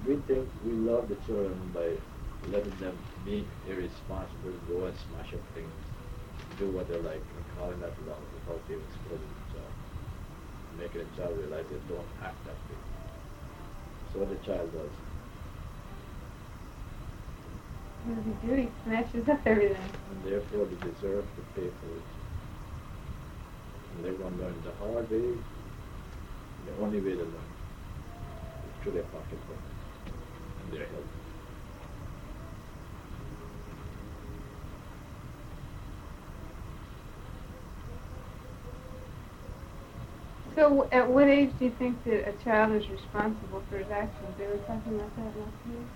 We think we love the children by letting them be irresponsible, go and smash up things, do what they like, and calling that love without being exposing themselves, making a child realize they don't act that way. So what the child does. What does he do? He smashes up everything. And therefore they deserve to pay for it. And they're going to learn the hard way. The only way to learn is through their pocketbook and their health. So, at what age do you think that a child is responsible for his actions? They were talking about that last week.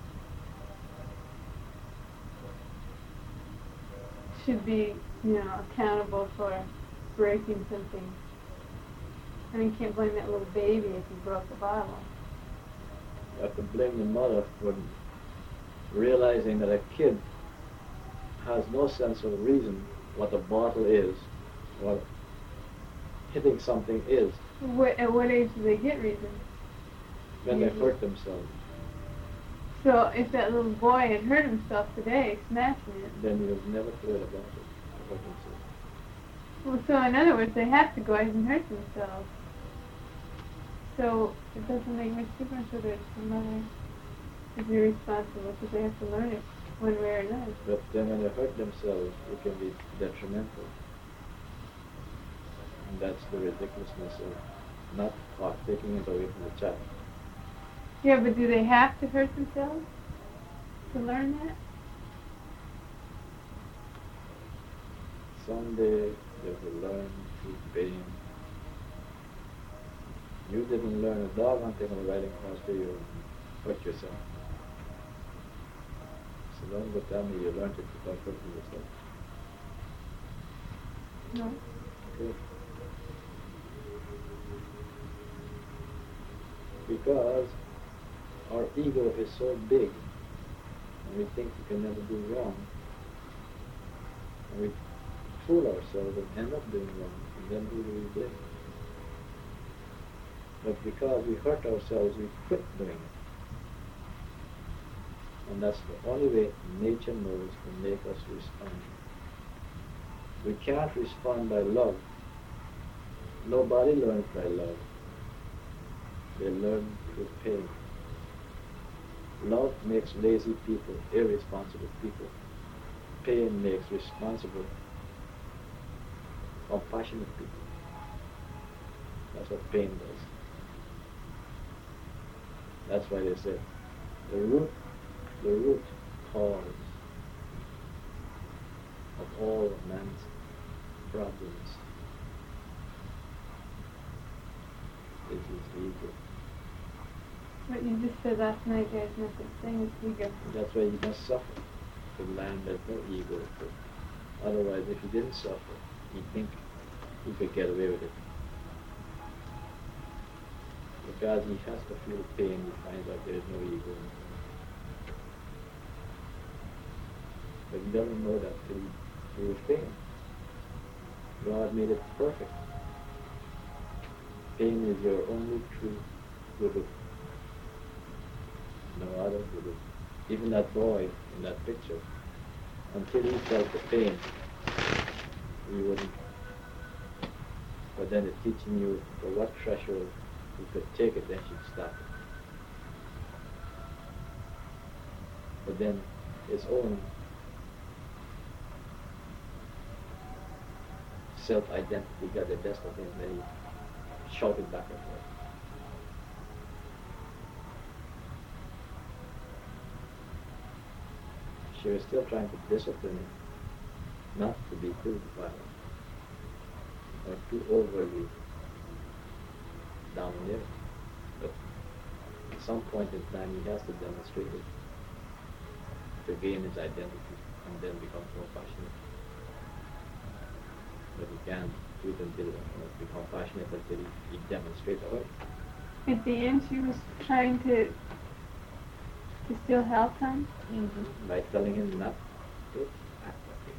Should be, accountable for breaking something. I mean, you can't blame that little baby if he broke the bottle. You have to blame the mother for realizing that a kid has no sense of reason what a bottle is, what hitting something is. At what age do they get reason? When they hurt themselves. So if that little boy had hurt himself today, smashing it, then you've never thought about it. Hurt himself. Well, so in other words, they have to go ahead and hurt themselves. So it doesn't make much difference whether it's the mother is irresponsible because they have to learn it one way or another. But then when they hurt themselves, it can be detrimental. And that's the ridiculousness of not taking it away from the child. Yeah, but do they have to hurt themselves to learn that? Someday they will learn through pain. You didn't learn a doggone thing on riding horse till you hurt yourself. So don't go tell me you learned it without hurting yourself. No. Okay. Because our ego is so big, and we think we can never do wrong, and we fool ourselves and end up doing wrong, and then who do we blame? But because we hurt ourselves, we quit doing it. And that's the only way nature knows to make us respond. We can't respond by love. Nobody learns by love. They learn through pain. Love makes lazy people irresponsible people. Pain makes responsible, compassionate people. That's what pain does. That's why they say the root cause of all of man's problems is his ego. What you just said last night, there's no such thing as ego. That's why you must suffer to learn there's no ego. Otherwise, if you didn't suffer, you'd think you could get away with it. Because he has to feel pain, he finds out there is no ego in him. But he doesn't know that till he feels pain. God made it perfect. Pain is your only true guru. No other guru. Even that boy in that picture, until he felt the pain, he wouldn't. But then it's teaching you for what threshold you could take it, then she'd stop it. But then his own self-identity got the best of him, then he shouted back at her. She was still trying to discipline him, not to be too violent or too overly domineering. But at some point in time, he has to demonstrate it to gain his identity and then become more passionate. But he can't do it until become passionate until he demonstrates it. At the end, she was trying to still help him? Mm-hmm. By telling him not to act that way.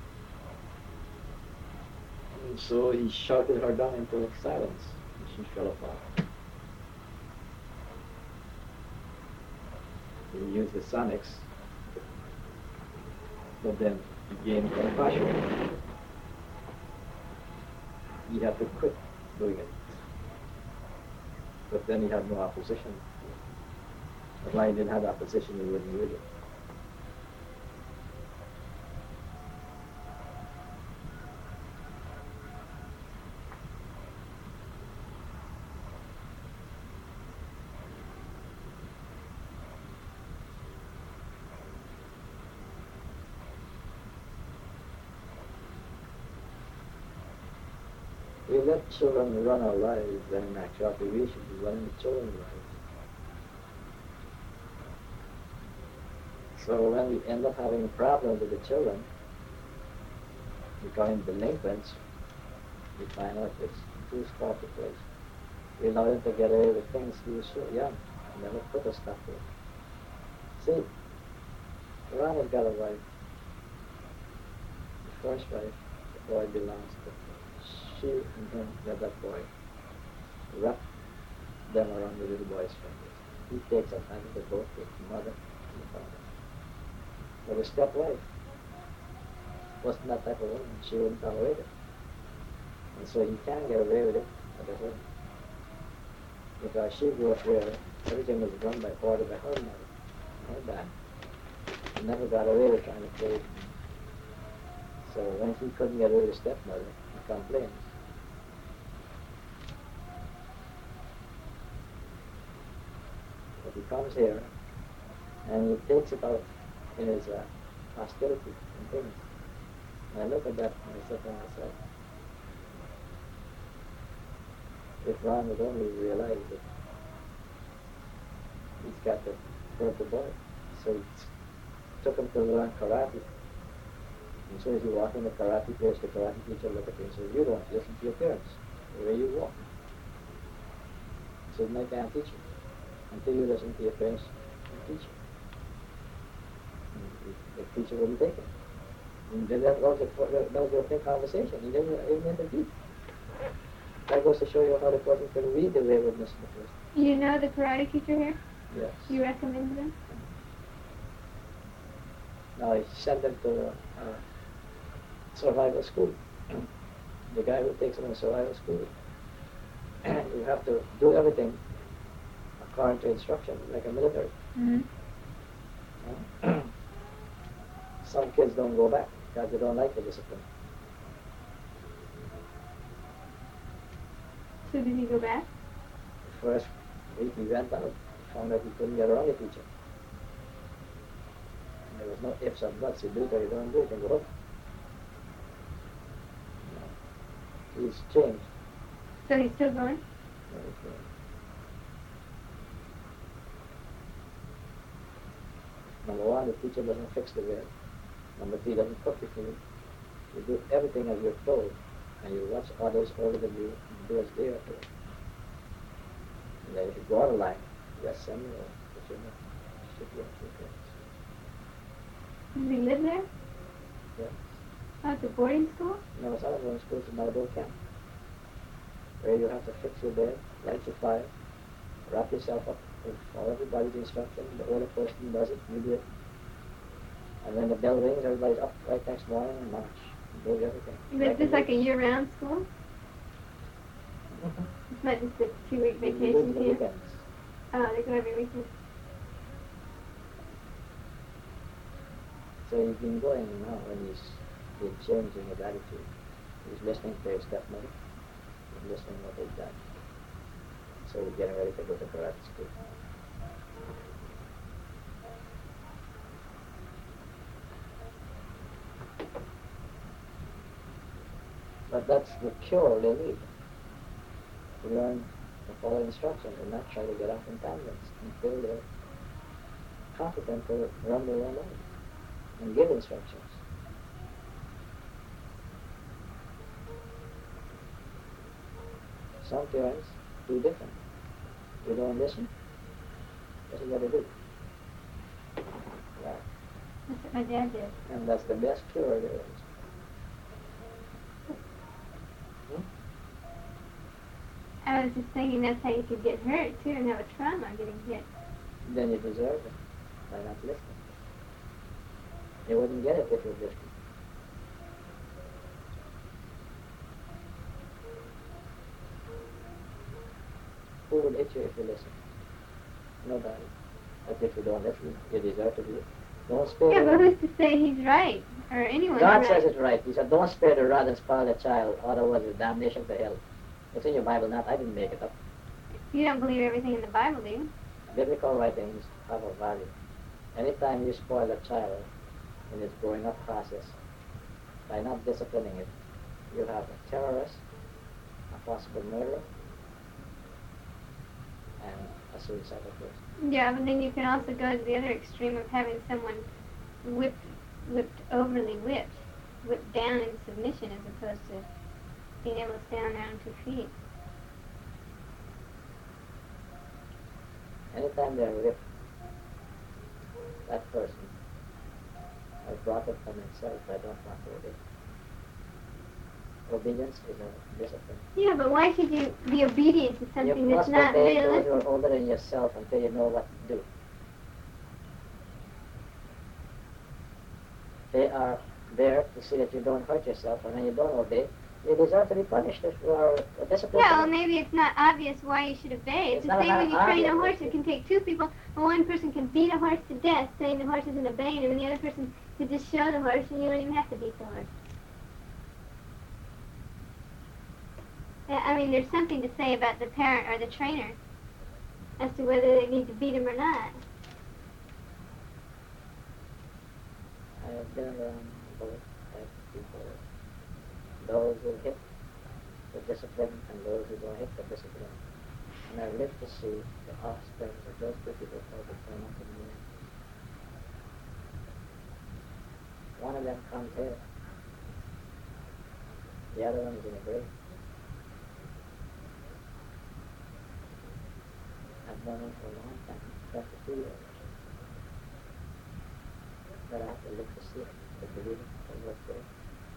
And so he shouted her down into silence, and she fell apart. use the sonics, but then he gained compassion. He had to quit doing it. But then he had no opposition. If I didn't have opposition, he wouldn't use it. We let children run our lives, and in actuality we should be running the children's lives. So when we end up having problems with the children, becoming delinquents, we find out it's too small a place. We allow them to get away with things he was so young, and never put a stop to it. See, Ronald got a wife. The first wife, the boy belongs to. She and him got that boy, wrapped them around the little boy's fingers. He takes up hand of both the mother and the father. But the stepwife wasn't that type of woman. She wouldn't tolerate it. And so he can't get away with it at the home. Because she grew up where everything was run by order by her mother, her dad. He never got away with trying to play with him. So when he couldn't get away with his stepmother, he complained. But he comes here and he takes it out in his hostility and things. And I look at that myself and myself. If Ron would only realize that he's got to hurt the boy. So he took him to learn karate. And as soon as you walk in the karate place, the karate teacher look at you and says, you don't listen to your parents, the way you walk. He says, I can't teach you until you listen to your parents and teach you. And the teacher wouldn't take it. And then that was a big conversation. He didn't even intervene. That goes to show you how the person can read the waywardness of the person. You know the karate teacher here? Yes. You recommend him? Now I sent them to survival school. The guy who takes them to survival school, you have to do everything according to instruction, like a military. Mm-hmm. Some kids don't go back because they don't like the discipline. So did he go back? The first week he went out, found out he couldn't get around the teacher. And there was no ifs or buts. You do it or you don't do it, and go home. He's changed. So he's still going? Number one, the teacher doesn't fix the bed. Number two, doesn't cook your food. You do everything as you're told, and you watch others older than you and do as they are doing. And then if you go out of line, yes, send me over. But you're not. Should be up to your parents. Does he live there? Yes. At the boarding school? No, it's not a boarding school, it's an outdoor camp. Where you have to fix your bed, light your fire, wrap yourself up with all everybody's instruction. The older person does it, you do it. And when the bell rings, everybody's up right next morning and march. And do everything. Is this like a year-round school? Mm-hmm. It's not just a 2-week You do vacation the here? weekends. Oh, they go every weekend. So he's been going now and he's been changing his attitude. He's listening to his stepmother. He's listening to what they've done. So he's getting ready to go to karate school. But that's the cure they need. To learn to follow instructions and not try to get off in tangents until they're competent to run their own life and give instructions. Some parents do different. You don't listen, what you gotta do? Right. That's what my dad did. And that's the best cure there is. I was just thinking that's how you could get hurt too and have a trauma getting hit. Then you deserve it. by not listening. You wouldn't get it if you listened. Who will hit you if you listen? Nobody. But if you don't listen, you deserve to be. Don't spare Yeah, the but who's to say he's right or anyone's God right? says it right. He said, don't spare the rod and spoil the child, otherwise it's damnation to hell. It's in your Bible, not I didn't make it up. You don't believe everything in the Bible, do you? Biblical writings have a value. Anytime you spoil a child in its growing up process by not disciplining it, you have a terrorist, a possible murderer, and a suicidal person. Yeah, but then you can also go to the other extreme of having someone overly whipped down in submission as opposed to being able to stand on their own 2 feet. Anytime they're whipped, that person has brought it from himself. I don't want to obey. Obedience is a discipline. Yeah, but why should you be obedient to something You that's must not obey those who realistic? are older than yourself until you know what to do. They are there to see that you don't hurt yourself, and when you don't obey, you deserve to be punished if you are disciplined. Yeah, well, maybe it's not obvious why you should obey. It's It's the not same when you train a obvious. horse. It can take 2 people, and one person can beat a horse to death, saying the horse isn't obeying him, and the other person could just show the horse, and you don't even have to beat the horse. I mean, there's something to say about the parent or the trainer as to whether they need to beat him or not. I have been around both types of people. Those who hit the discipline and those who don't hit the discipline. And I live to see the offspring of those two people how they turn out in the end. One of them comes here. The other one is in a grave. I've known him for a long time, 22 years. But I have to look to see it, to believe it, to look for it.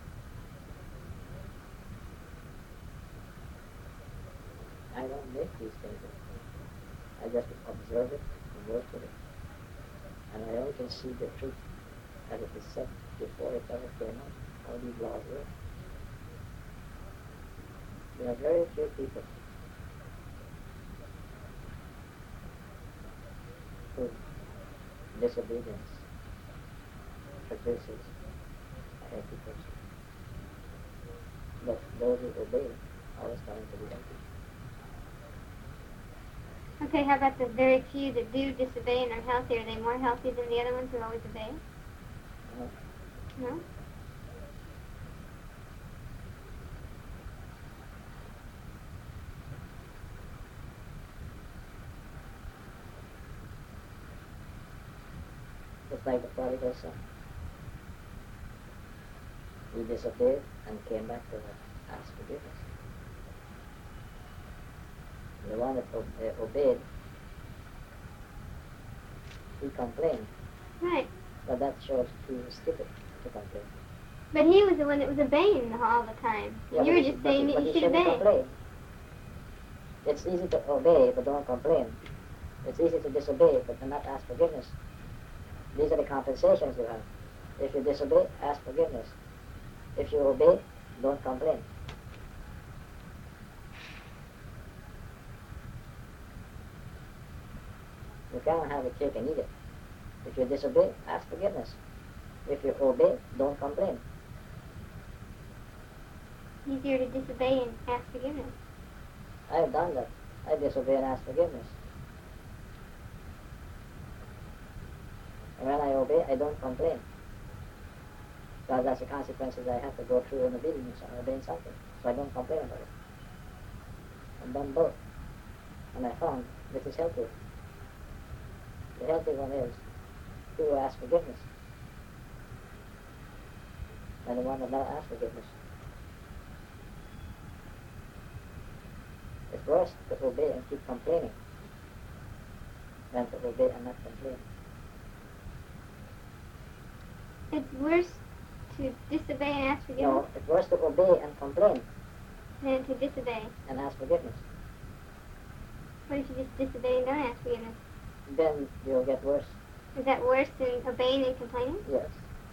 I don't make these things up. I just observe it and work with it. And I only can see the truth as it is set before it ever came out, how these laws work. There are very few people whose disobedience produces a healthy person. But those who obey are always going to be healthy. Okay, how about the very few that do disobey and are healthy? Are they more healthy than the other ones who always obey? No? Just like the prodigal son. He disobeyed and came back to ask forgiveness. The one that obeyed, he complained, Right. but that shows he was stupid to complain. But he was the one that was obeying all the time. Yeah, You were but just saying that but you he should shouldn't obey. complain. It's easy to obey, but don't complain. It's easy to disobey, but to not ask forgiveness. These are the compensations you have. If you disobey, ask forgiveness. If you obey, don't complain. You can't have a cake and eat it. If you disobey, ask forgiveness. If you obey, don't complain. Easier to disobey and ask forgiveness. I have done that. I disobey and ask forgiveness. And when I obey, I don't complain. Because that's the consequences I have to go through in obedience or obeying something. So I don't complain about it. I've done both. And I found this is healthy. The healthy one is to ask forgiveness. And the one that never asks forgiveness. It's worse to obey and keep complaining than to obey and not complain. It's worse to disobey and ask forgiveness No, it's worse to obey and complain than to disobey. and ask forgiveness. What if you just disobey and don't ask forgiveness? Then you'll get worse. Is that worse than obeying and complaining? Yes.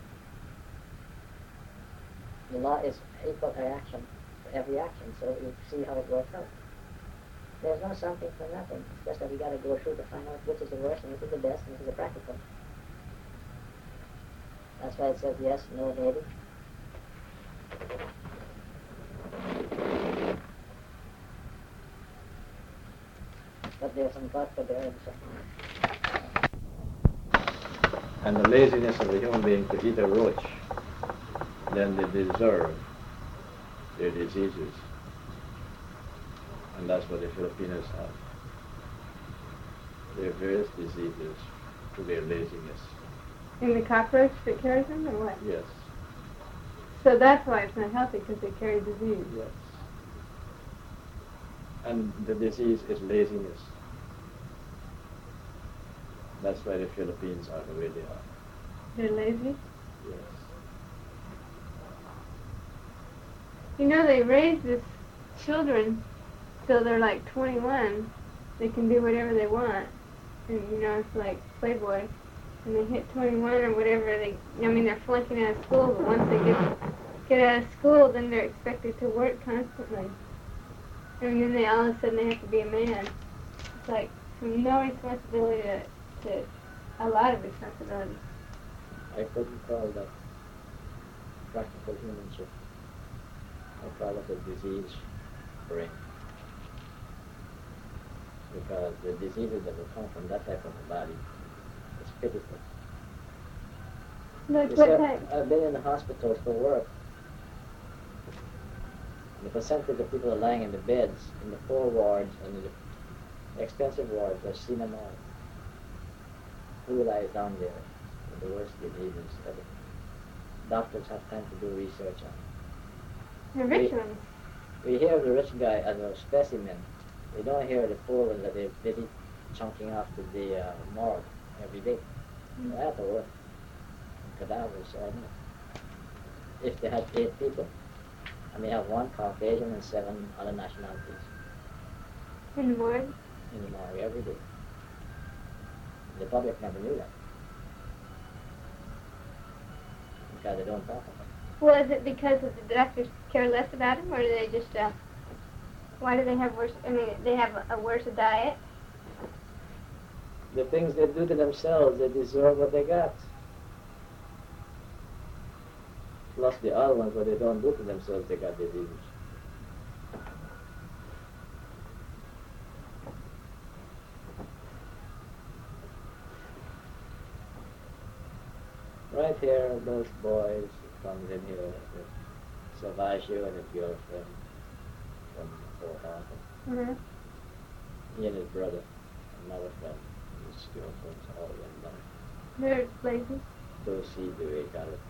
The law is equal reaction for every action, so you see how it works out. There's no something for nothing. It's just that we got to go through to find out which is the worst and which is the best and which is the practical. That's why it says yes, no, maybe. But there's some God for there also. And the laziness of the human being to eat a roach, then they deserve their diseases. And that's what the Filipinos have. There are various diseases to their laziness. In the cockroach that carries them, or what? Yes. So that's why it's not healthy, because they carry disease. Yes. And the disease is laziness. That's why the Philippines are the way they are. They're lazy. Yes. You know, they raise these children till they're like 21. They can do whatever they want. And, you know, it's like Playboy. When they hit 21 or whatever, they're flunking out of school, but once they get out of school, then they're expected to work constantly. And then all of a sudden they have to be a man. It's like from no responsibility to a lot of responsibility. I couldn't call that practical humanship. I call it a disease brain. Because the diseases that will come from that type of a body is pitiful. Like You what see, type? I've been in the hospitals for work. The percentage of people are lying in the beds, in the poor wards and in the expensive wards, I've seen them all. Who lies down there with the worst diseases ever? Doctors have time to do research on. The rich ones. We hear of the rich guy as a specimen. We don't hear the poor ones that they're busy chunking off to the morgue every day. They have to work. Cadavers, I know. If they had 8 people, and they have 1 Caucasian and 7 other nationalities In the morgue. in the morgue every day. The public never knew that. Because they don't talk about it. Well, is it because the doctors care less about them, or do they just, why do they have worse, they have a worse diet? The things they do to themselves, they deserve what they got. Plus the other ones, what they don't do to themselves, they got diseases. Right here, those boys comes in here with Savasio and his girlfriend from Fort Arthur. Mm-hmm. He and his brother, another friend, his girlfriend's all young men. They're lazy. To see the way got it.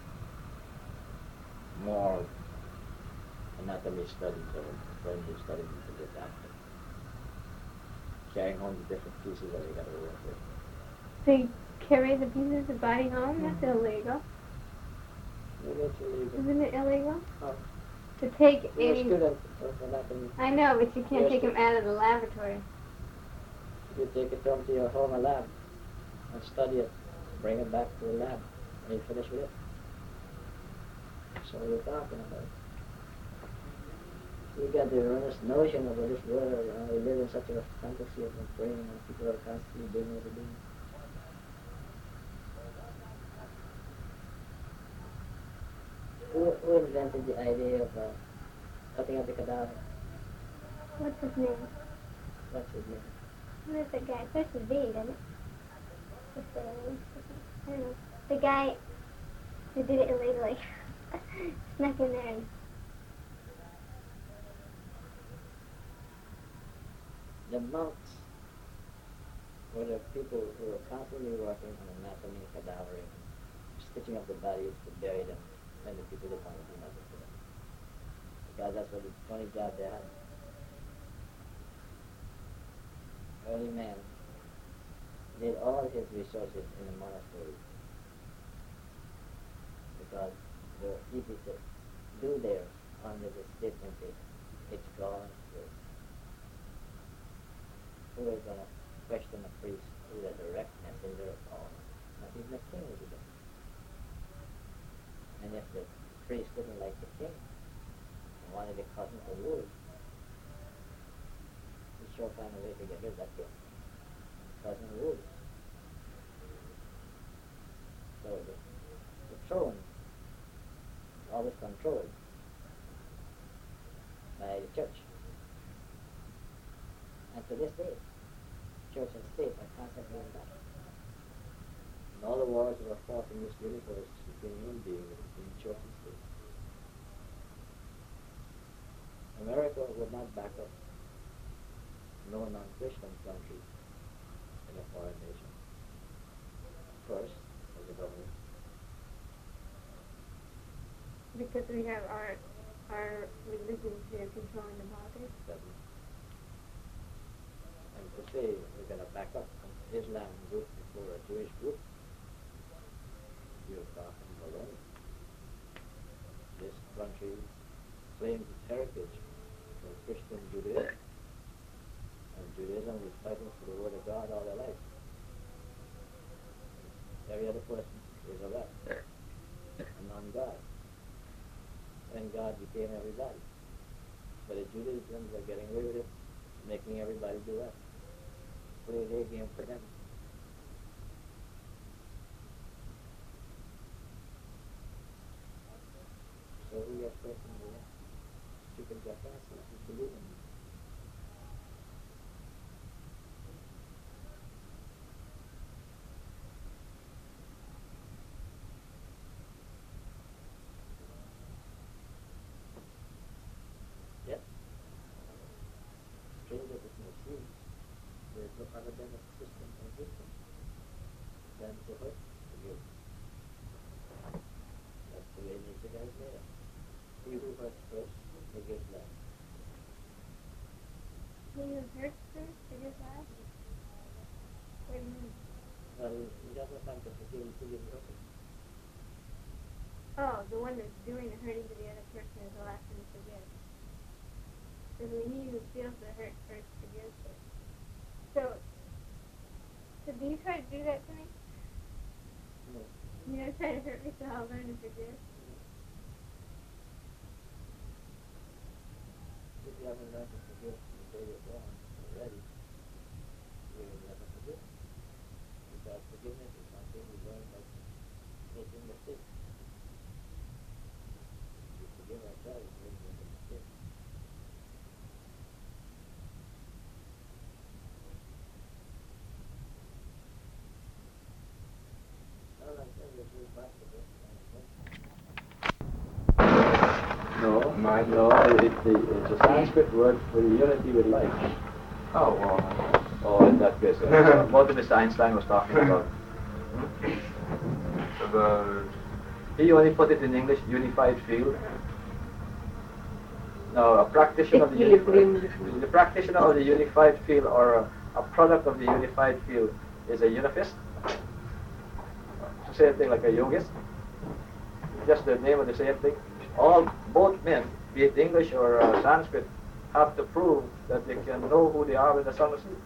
More anatomy studies or friend who studied to get after. Carrying home the different pieces that we got to work with. They carry the pieces of the body home? That's illegal. Maybe it's illegal. Isn't it illegal? Oh. To take You're a any... student of anatomy. I know, but you can't Yes, take them but- out of the laboratory. You take it home to your home lab and study it. Bring it back to the lab when you finish with it. So what you're talking about. You got the erroneous notion of this world, we live in such a fantasy of a brain and people are constantly doing what they're doing. Who invented the idea of cutting up the cadaver? What's his name? What's his name? Where's the guy? Starts with V, doesn't it? What's the name? I don't know. The guy who did it illegally snuck in there and The monks were the people who were constantly working on anatomy and cadavering, stitching up the bodies to bury them, and the people that wanted to do nothing for them. Because that's what the only job they had. Early man did all his researches in the monastery because they were easy to do there under the statement that it's God's will. Who is going to question a priest who is a direct messenger of God, not he's the king of the day. And if the priest didn't like the king and wanted the cousin to rule, he sure found a way to get rid of that king. Cousin ruled. So the throne is always controlled by the church. And to this day, church and state are constantly in battle. And all the wars that are fought in this universe between human beings and between church and state. America would not back up no non-Christian country in a foreign nation. First, as a government. Because we have our religion here controlling the politics. Government. And to say we're going to back up an Islam group before a Jewish group, you're talking baloney. This country claims its heritage from Christian Judaism. And Judaism is fighting for the word of God all their life. Every other person is a rat, a non-God. And God became everybody. But the Judaisms are getting away with it, making everybody do that. Play their game for them. So we are facing the stupid jackasses who believe in it. Yet, stranger it may seem, there is no other benefit system in existence than to hurt the guilt. That's the way nature has made us. He who hurts first forgives last. He who hurts first forgives last? What do you mean? Well, he doesn't have to forgive the person. Oh, the one that's doing the hurting to the other person is the last one to forgive. So he who feels the hurt first forgives first. So do you try to do that to me? No. You don't try to hurt me so I'll learn to forgive? If you haven't learned to forgive the day you're born already, you will never forgive. Because forgiveness is something we learn by making mistakes. We forgive ourselves when we make a mistake. Well, I said we'll move back to this. No, it's a Sanskrit word for unity with life. Oh, well. Oh, in that case, what Mr. Einstein was talking about. He only put it in English, unified field. No, a practitioner of the practitioner of the unified field or a product of the unified field is a unifist. Same thing like a yogist. Just the name of the same thing. Both men, be it English or Sanskrit, have to prove that they can know who they are when the sun is asleep.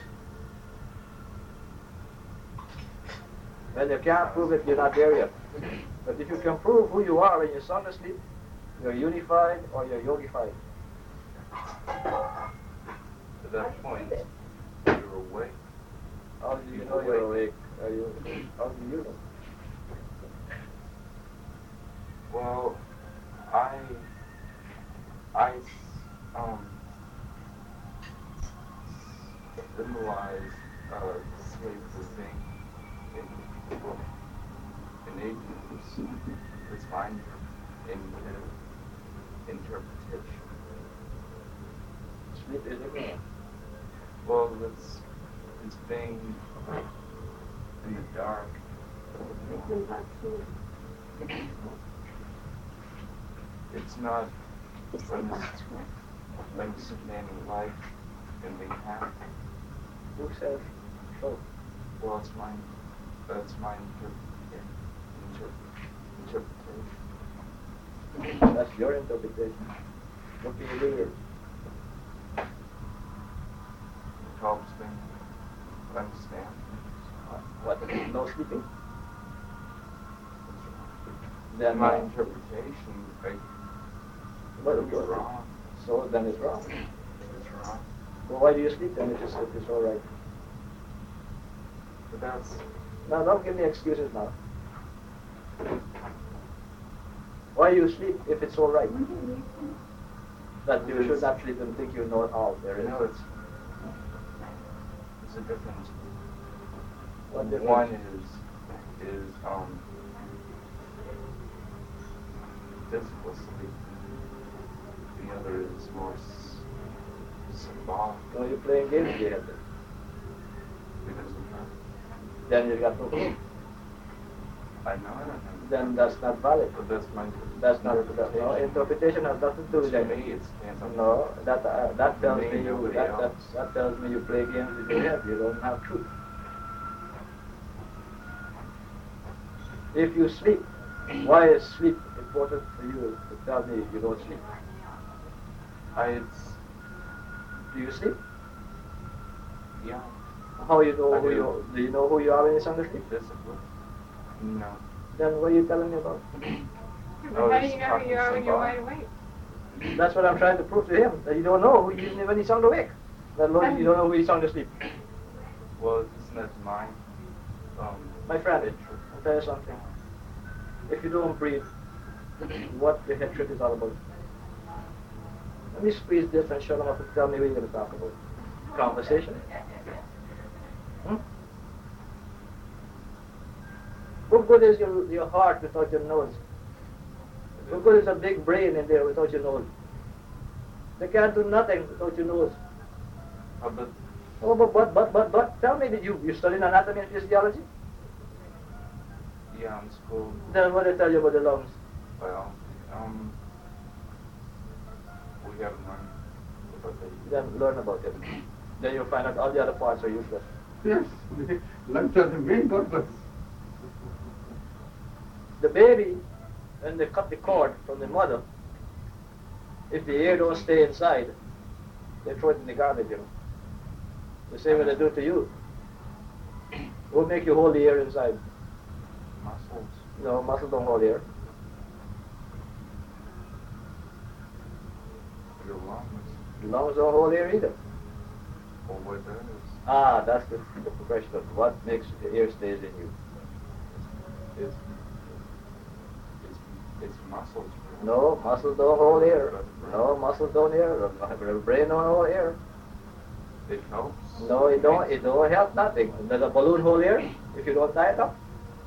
When you can't prove it, you're not there yet. But if you can prove who you are when you're sound asleep, you're unified or you're yogified. To that point, you're awake. How do you know you're awake? How do you know? Well, I symbolize sleep in agents. It's fine in interpretation. Sleep is ignorant. Well, it's being in the dark. It's not understanding life and being happy. Who says so? Well, that's my interpretation. That's your interpretation. What can you do with it? It helps me understand. What? No sleeping? Then my interpretation, like, But it's wrong. So then it's wrong. It's wrong. Well, why do you sleep then if it's all right? But that's Now, don't give me excuses now. Why do you sleep if it's all right? That you should not sleep and think you know all there is. it's a difference. What difference? One is physical sleep. The other is more symbolic. No, you're playing games with your head then. Because of that. Then you got no proof. I know it. Then that's not valid. But that's my That's not no interpretation has nothing to do with To that. me, it stands up. No, that tells Me, me you nobody else. that tells me you play games with your head. You don't have truth. If you sleep, why is sleep important for you to tell me you don't sleep? Do you sleep? Yeah. How you know I who do. you do you know who you are when you're sound asleep? Physically. No. Then what are you telling me about? Oh, How do this you know who you are when you're wide awake? That's what I'm trying to prove to him. That you don't know who you when you sound awake. That Lord, you don't know who you sound asleep. Well, isn't that mine? My friend, It- I'll tell you something. If you don't breathe, what the head trip is all about? Let me squeeze this and shut him up and tell me what you're going to talk about. Conversation. Hmm? What good is your heart without your nose? What good is a big brain in there without your nose? They can't do nothing without your nose. But Oh, but, tell me, did you study anatomy and physiology? yeah, in school, Then what they tell you about the lungs? well, we haven't learned about that. Then learn about it. Then you'll find out all the other parts are useless. Yes, lungs are the main purpose. The baby, when they cut the cord from the mother, if the air don't stay inside, they throw it in the garbage, you know. The same way they do to you. What make you hold the air inside? Muscles. No, muscle don't hold air. Your lungs. Lungs don't hold air either. Or what does? Ah, that's the question of what makes the air stays in you. It's it's muscles. No, muscles don't hold air. No, muscles don't air. The brain don't hold air. It helps. No, it don't help nothing. Does a balloon hold air if you don't tie it up?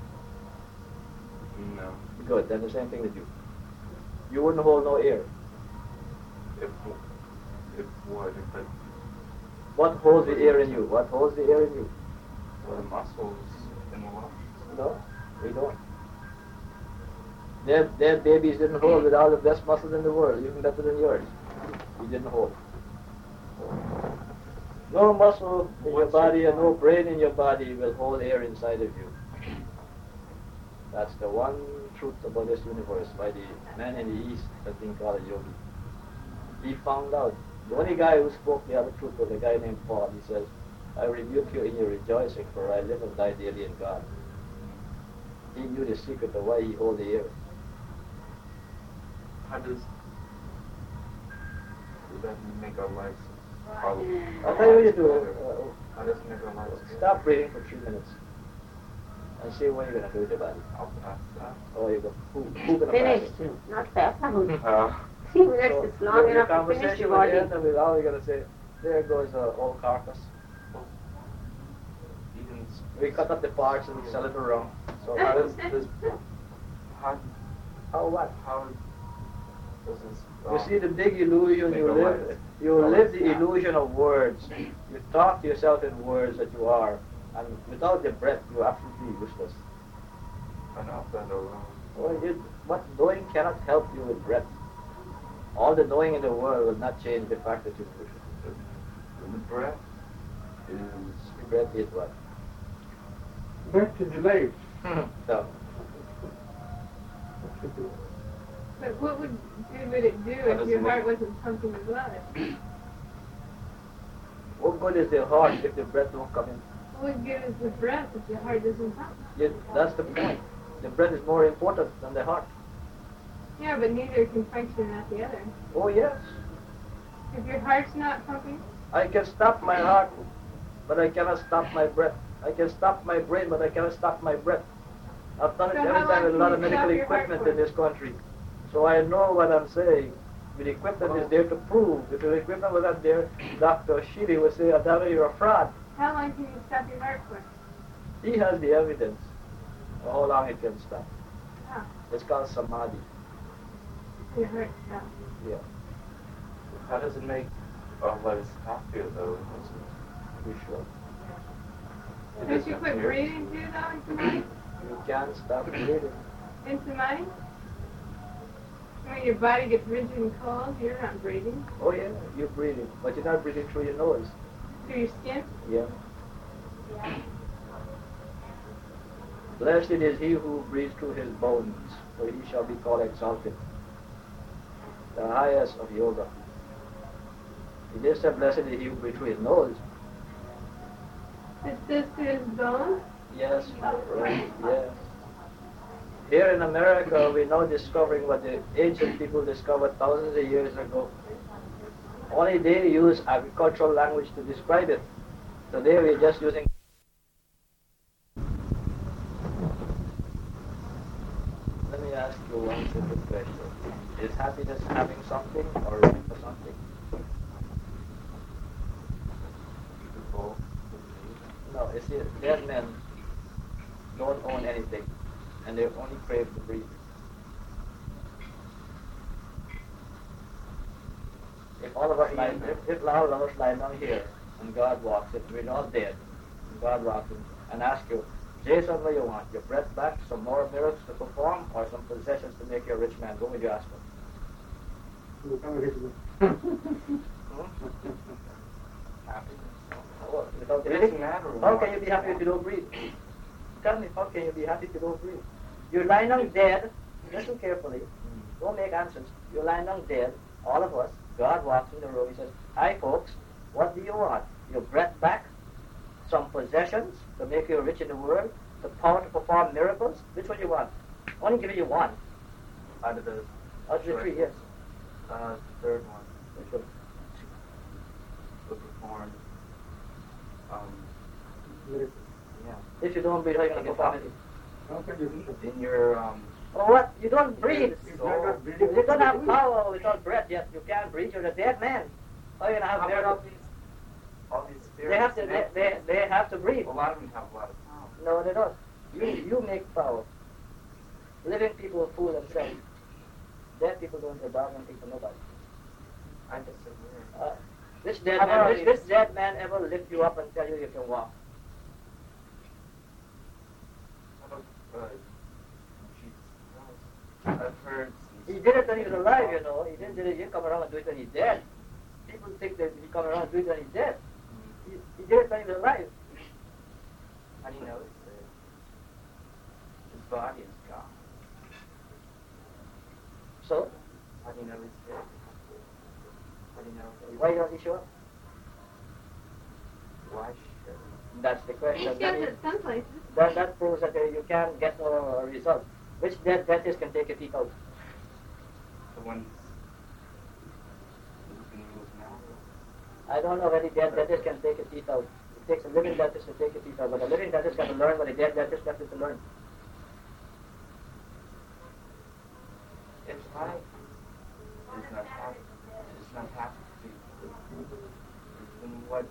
No. Good, then the same thing with you. You wouldn't hold no air. If what? If it, What holds the air in you? What holds the air in you? the muscles in the lungs. No, we don't. Their babies didn't hold with all the best muscles in the world, even better than yours. You didn't hold. No muscle in your body and no brain in your body will hold air inside of you. That's the one truth about this universe by the man in the East that's being called a yogi. He found out. The only guy who spoke the other truth was a guy named Paul. He says, I rebuke you in your rejoicing, for I live and die daily in God. He knew the secret of why he hold the air. How does that make our lives? How I'll tell you what you do. How does it make our lives? Stop breathing for 3 minutes and see what you're going to do with your body. I'll pass that. Oh, you go. Who going to Finished, not fast. 3 minutes So, is long your enough to finish conversation your will body. end with all you're going to say, there goes an old carcass. Even We cut up the parts and sell it around. So how does this? How how what? how does this? You see the big illusion make you our live. lives- You our live lives the happy. illusion of words. You talk to yourself in words that you are, and without the breath, you're absolutely useless. Enough that alone. Well, what knowing cannot help you with breath. All the knowing in the world will not change the fact that you're useless. The breath is Breath is what? Breath is life. So, But what would good would it do does if it your make- heart wasn't pumping the blood? what good is the heart if the breath don't come in? What good is the breath if your heart doesn't pump? That's the point. The breath is more important than the heart. Yeah, but neither can function without the other. Oh yes. If your heart's not pumping, I can stop my heart, but I cannot stop my breath. I can stop my brain, but I cannot stop my breath. I've done it So every how time with a long lot can of you medical stop your heart equipment for? in this country. So I know what I'm saying. The equipment is there to prove. If the equipment was not there, Dr. Sheely would say, Adama, you're a fraud. how long can you stop your heart for? He has the evidence of how long it can stop. Oh, It's called samadhi. your heart stops. Yeah. How does it make all of us happier though? You sure? It Don't you doesn't quit appear- breathing too, though, in Samadhi? You can't stop breathing. In Samadhi? When your body gets rigid and cold, you're not breathing. Oh yeah, you're breathing, but you're not breathing through your nose. Through your skin? Yeah. Blessed is he who breathes through his bones, for he shall be called exalted. The highest of yoga. He did say, blessed is he who breathes through his nose. It says through his bones? Yes, right, yes. Here in America, we're now discovering what the ancient people discovered thousands of years ago. Only they use agricultural language to describe it. Today we're just using. Let me ask you one simple question. Is happiness having something or looking for something? No, it's dead men don't own anything, and they only crave to breathe. If all of us lie, if all of us lie down here, and God walks in, we're all dead, and God walks in, and asks you, Jason, what do you want? Your breath back, some more miracles to perform, or some possessions to make you a rich man? What would you ask him? Without It anything? doesn't matter. How can you be happy if you don't breathe? Tell me, how can you be happy if you don't breathe? You're lying down dead. Listen carefully. Don't make answers. You're lying down dead. All of us. God walks in the room. He says, "Hi, folks. What do you want? Your breath back? Some possessions to make you rich in the world? The power to perform miracles? Which one you want? Only giving you one. Out of the Out of the three, yes. third one, Which one? to perform. Yeah. If you don't breathe, how are you going to perform it? In your Oh, what? You don't breathe. soul. You don't have power without breath yet. You can't breathe. You're a dead man. How are you going to have How about miracles? all these spirits? They have to. They have to breathe. A lot of them have a lot of power. No, they don't. You make power. Living people fool themselves. Dead people don't give down anything to nobody. I disagree. This dead man ever lift you up and tell you you can walk? How about Jesus Christ? I've heard. He did it when he was alive, you know. He didn't do it. He didn't come around and do it when he's dead. People think that he come around and do it when he's dead. He did it when he was alive. How do you know it's dead? His body is gone. So, How do you know he's dead? How do you know? why don't he show up? Why should he? That's the He question. shows it some places. That proves that you can't get no result. Which dentist can take your teeth out? The ones who can move now? I don't know whether dead dentist can take your teeth out. It takes a living dentist to take your teeth out, but a living dentist got to learn what a dead dentist got to learn. If life is not happy, it's not happy to be, then what's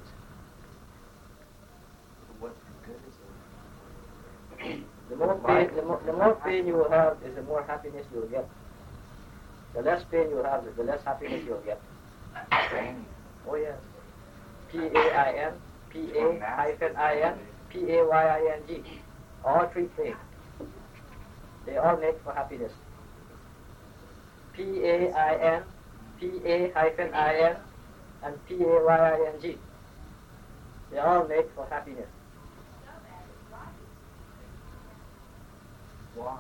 the good is it? The more pain you will have is the more happiness you will get. The less pain you have, the less happiness you will get. Pain. Oh yes. P-A-I-N, P-A-I-N, P-A-Y-I-N-G. All three pain. They all make for happiness. P-A-I-N, P-A-I-N, and P-A-Y-I-N-G. They all make for happiness. Why?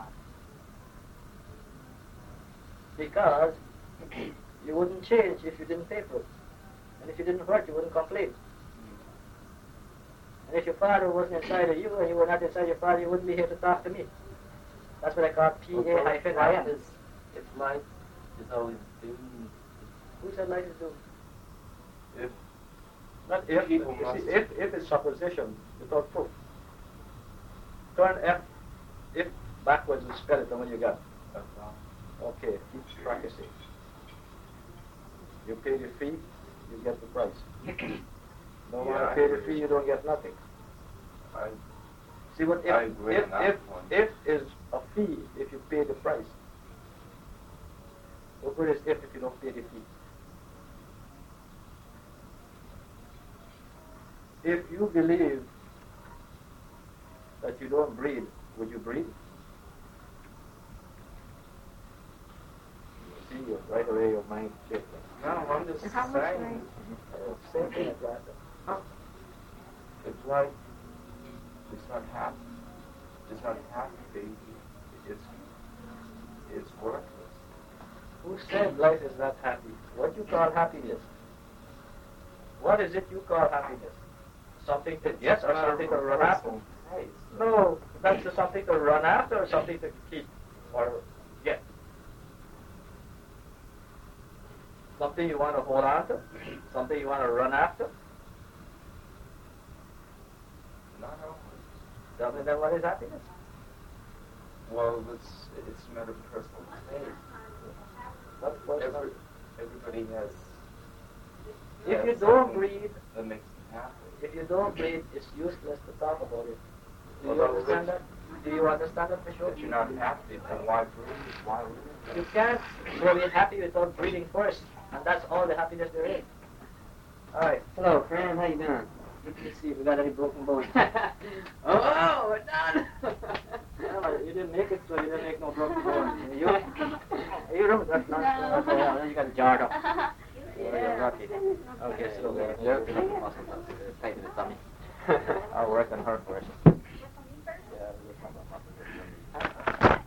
Because you wouldn't change if you didn't pay for it. And if you didn't hurt, you wouldn't complain. And if your father wasn't inside of you and you were not inside your father, you wouldn't be here to talk to me. That's what I call P-A-I-N. If life is always doomed, Who said life is doomed? if Not if. People You must- see, if is supposition without proof. Turn if backwards and spell it, and what you got? Okay, keep practicing. You pay the fee, you get the price. Don't want Yeah, to I pay the agree. fee, you don't get nothing. I See what I agree on that one. if is a fee if you pay the price. What good is if you don't pay the fee? If you believe that you don't breathe, would you breathe? See, right away your mind shifts. no, I'm just How much saying. right? Same thing as that. If life is not happy, it's worthless. Who said life is not happy? What you call happiness? What is it you call happiness? Something to get or something to run after? No, that's just something to run after or something to keep or get. Something you want to hold on to? Something you want to run after? Not always. Tell me then what is happiness? Well, it's a matter of personal taste. Everybody has. If you has don't something breathe, that makes them happy. if you don't breathe, it's useless to talk about it. Do you Well, understand that? Do you understand that, Bishop? If you're not happy, then why breathe? Why live? You can't be happy without breathing first, and that's all the happiness there is. All right. Hello, Fran. How you doing? Let's see if we got any broken bones. Oh, we're done. Well, you didn't make it, so you didn't make no broken bones. You don't. That's not. Okay, well, then you got jarred up. Well, you're lucky. Okay, so tighten the tummy. I'll work on her first. Yeah, we'll talk about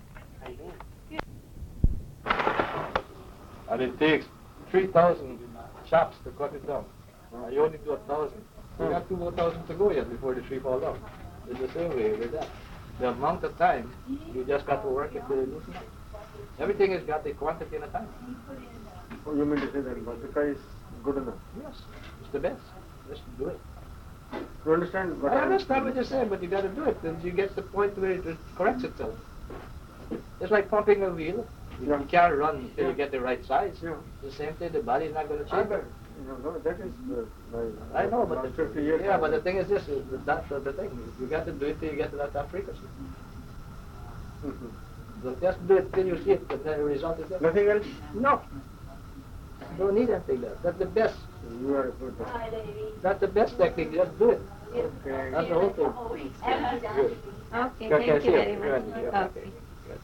muscle. And it takes 3,000 chops to cut it down. You only do 1,000. You got 2 more thousand to go yet before the tree falls down. It's the same way with that. The amount of time, you just got to work it to loosen up. Everything has got a quantity and a time. Oh, you mean to say that Vasika is good enough? Yes, it's the best. Just do it. You understand what I understand what you're saying, but you got to do it. Then you get to the point where it corrects itself. It's like pumping a wheel. You can't run until you get the right size. Yeah. The same thing, the body's not going to change. No, that is I know, but last the, 50 years. yeah, but the thing is this: that's the thing. You got to do it till you get to that frequency. So just do it till you see it, and then the result is there. Nothing else? No, don't need anything else. That's the best. You are good. That's the best technique. Just do it. Okay. That's the whole thing. Good. Okay, Okay, thank see you you. very much. Good, yeah, Okay. Good.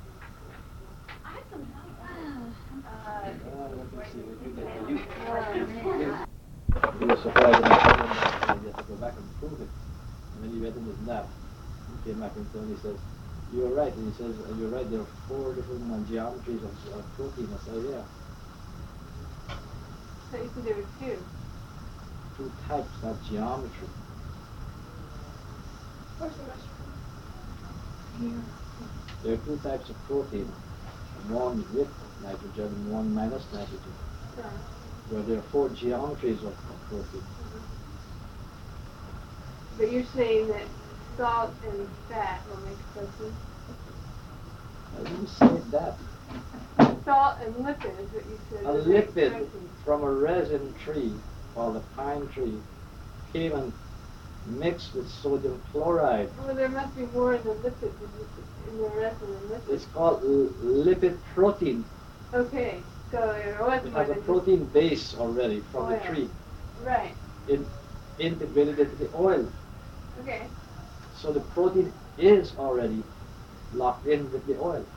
He was surprised when I told him that he had to go back and prove it. And then he read in his lab. He came back and told me, he says, "You're right." And he says, "You're right, there are 4 different geometries of protein." I said, "Yeah." So you said there were 2. 2 types of geometry. There are 2 types of protein. One with nitrogen and one minus nitrogen. Well, there are 4 geometries of protein. But you're saying that salt and fat will make protein? I didn't say that. Salt and lipid is what you said. A will make lipid protein. from a resin tree called a pine tree came and mixed with sodium chloride. Well, there must be more than lipid in the resin than lipid. It's called lipid protein. Okay, so there was It more has a than protein base already from the Oil. tree. Right. It integrated into the oil. Okay. So the protein is already locked in with the oil.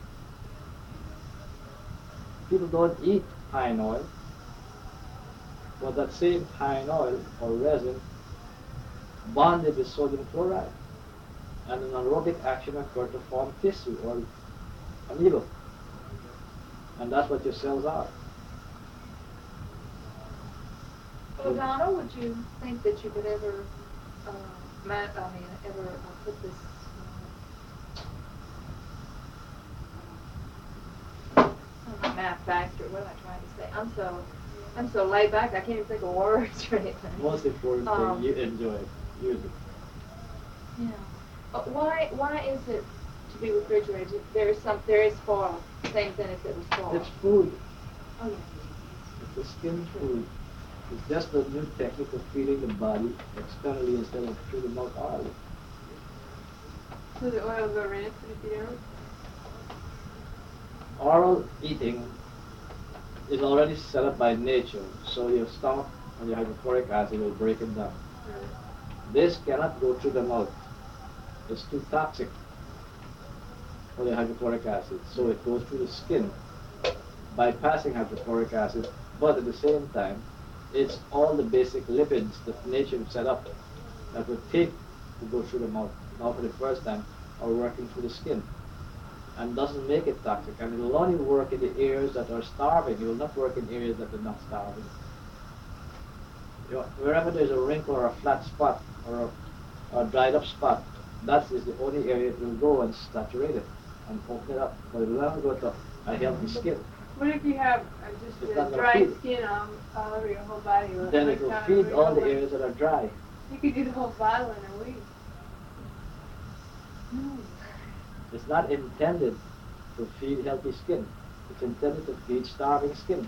People don't eat pine oil, but that same pine oil or resin bonded with sodium chloride, and an aerobic action occurred to form tissue or amoeba. And that's what your cells are. Well, Donna, would you think that you could ever, put this what am I trying to say? I'm so laid back. I can't even think of words or anything. Most important thing, you enjoy it. Use it. Yeah. Why is it to be refrigerated? There is foil. Same thing as it was foil. It's food. Oh yeah. It's a skin food. It's just a new technique of feeding the body externally instead of through the mouth orally. So the oil go rancid if you don't? Oral eating is already set up by nature, so your stomach and your hydrochloric acid will break it down. This cannot go through the mouth. It's too toxic for the hydrochloric acid, so it goes through the skin, bypassing hydrochloric acid, but at the same time, it's all the basic lipids that nature set up that would take to go through the mouth, now for the first time, are working through the skin, and doesn't make it toxic. And it will only work in the areas that are starving. It will not work in areas that are not starving. Wherever there's a wrinkle or a flat spot or a dried up spot, that is the only area it will go and saturate it and open it up. But it will never go to a healthy skin. What if you have It's just not a gonna dry feed. skin all over your whole body? Then it will feed all the areas that are dry. You could do the whole bottle in a week. It's not intended to feed healthy skin. It's intended to feed starving skin.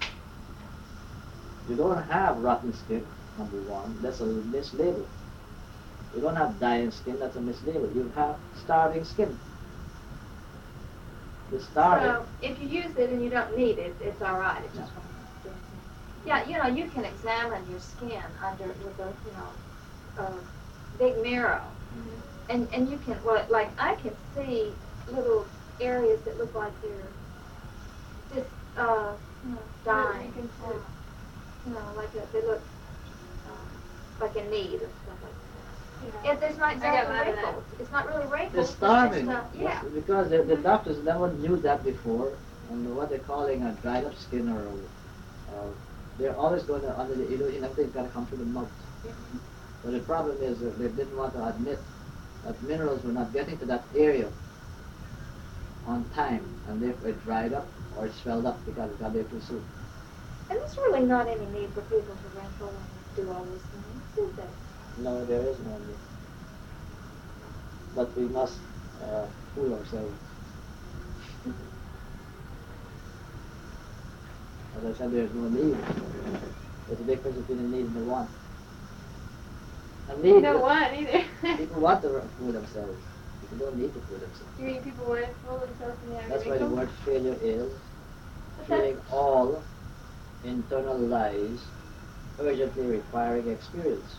You don't have rotten skin, number one. That's a mislabel. You don't have dying skin. That's a mislabel. You have starving skin. The starving. So if you use it and you don't need it, it's all right. It's just yeah, you know, you can examine your skin with a big mirror, and you can like I can see little areas that look like they're just dying. You can see. They look like in need or stuff like that. Yeah. There's not exactly wrinkles. It's not really wrinkles. They're starving. It's just, yeah. Because the doctors never knew that before, and what they're calling a dried up skin or they're always going to, under the illusion everything's got to come through the mouth. But the problem is that they didn't want to admit that minerals were not getting to that area on time, and therefore it dried up or it swelled up because it got there too soon. And there's really not any need for people to wrinkle and do all those things, is there? No, there is no need. But we must fool ourselves. As I said, there's no need. There's a difference between a need and a want. A need. You don't want either. People want to fool themselves. People don't need to fool themselves. You mean people want to fool themselves and they have That's why the wrinkles? word failure is feeling all internal lies urgently requiring experience.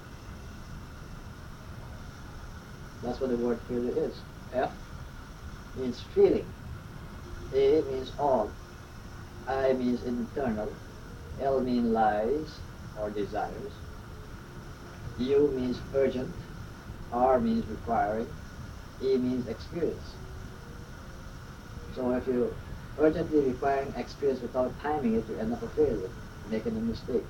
That's what the word failure is. F means feeling. A means all. I means internal. L means lies or desires. U means urgent. R means requiring. E means experience. So if you urgently requiring experience without timing it, you end up a failure, making a mistake.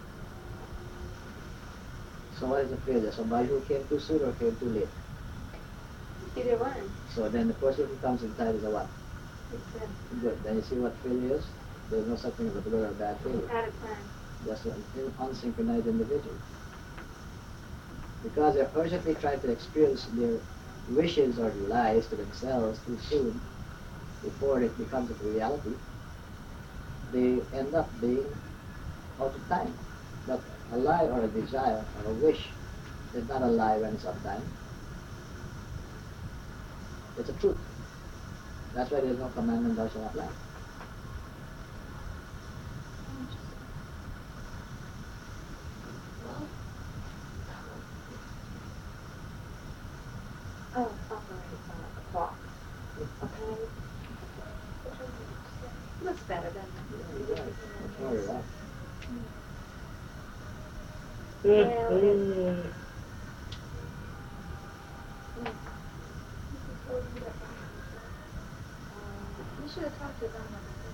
So what is a failure? Somebody who came too soon or came too late? Either one. So then the person who comes in time is a what? Good. Then you see what failure is? There's no such thing as a good or a bad failure. Out of time. Just an unsynchronized individual. Because they're urgently trying to experience their wishes or lies to themselves too soon, before it becomes a reality, they end up being out of time. But a lie or a desire or a wish is not a lie when it's of time. It's a truth. That's why there's no commandment, thou shalt not lie. Oh, operated a clock. Okay. Looks better, doesn't it? Much more relaxed. Well, you should have talked to them.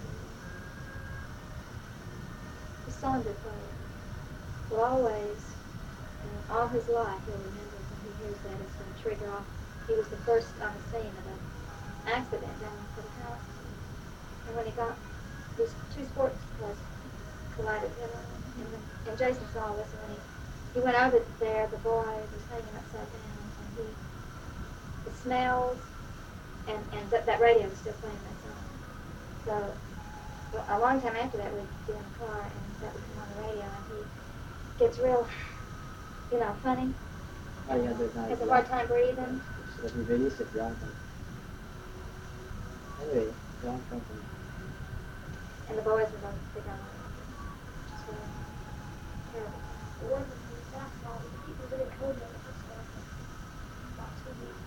The Sonder player will always, all his life, he'll remember when he hears that it's going to trigger off. He was the first on the scene of an accident down to the house. And when he got these two sports cars collided together, and Jason saw this, and when he went over there, the boy was hanging upside down, and the smells, and that radio was still playing that song. So a long time after that, we'd be in the car, and that would come on the radio, and he gets real, funny. Oh, yeah, there's not. Has a hard time breathing. So if you release it, John comes. Anyway, John comes. And the boys were going to pick on him. Just terrible. It wasn't that small. People didn't know that it was about 2 weeks.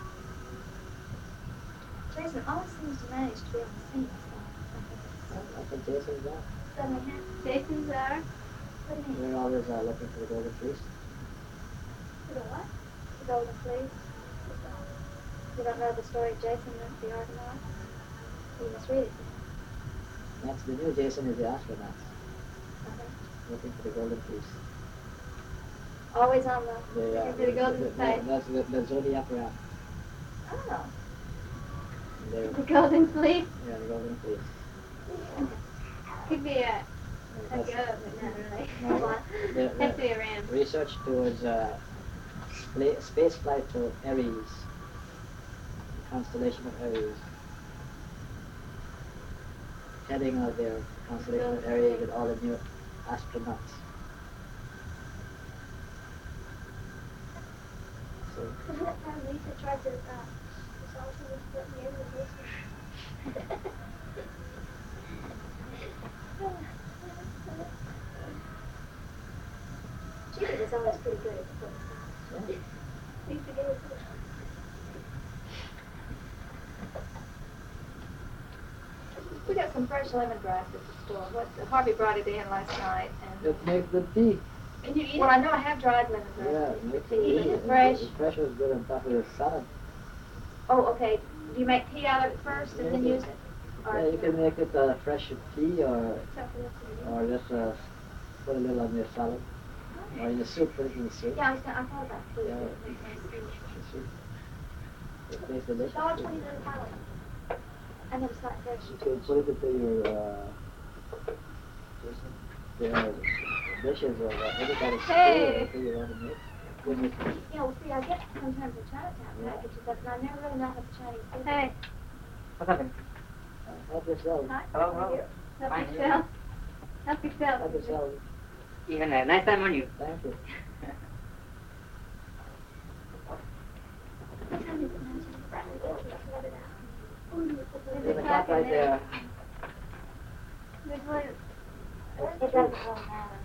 Jason always seems to manage to be on the scene. I think Jason's there. Jason's there. What do you mean? We're always looking for the golden fleece. For the what? The Golden Fleece? You don't know the story of Jason the Argonaut? You must read it. That's the new Jason is the astronaut. Okay. Looking for the golden fleece. Always on the... Looking for the golden fleece. That's the Zodiac ram. Oh. The golden fleece Yeah, the golden fleece. could be a That's- goat, but not really. No, Has to be a ram. research towards space flight to Aries, the constellation of Aries. Heading out there, constellation of Aries with all the new astronauts. So, Isn't that time Lisa tried to solve something with me in the basement? Judy was always pretty good at the book. Lisa gave it to me. We got some fresh lemongrass at the store. Harvey brought it in last night, and it makes the tea. can you eat? Well, I know I have dried lemongrass. Yeah, it makes the Can you tea. eat it fresh? The fresh is good on top of the salad. Oh, okay. Do you make tea out of it first and then use it? Or Yeah, you can make it fresh tea or just put a little on your salad. Or in the soup, put it in the soup. Yeah, I thought about tea. Yeah. It makes nice tea. The soup. It tastes delicious. $1.29 Highway. I never saw it fresh. You can put it into your dishes or any kind of stew Hey. whatever you want to make. When you See, I get sometimes the Chinatown packages, but I never really know how the Chinese do it. Hey, What's happening? help yourself. Hello, hello. help Fine, yourself. Help yourself. Help yourself. Even nice time on you. Thank you. There's a cup right there. There's one. It doesn't really matter.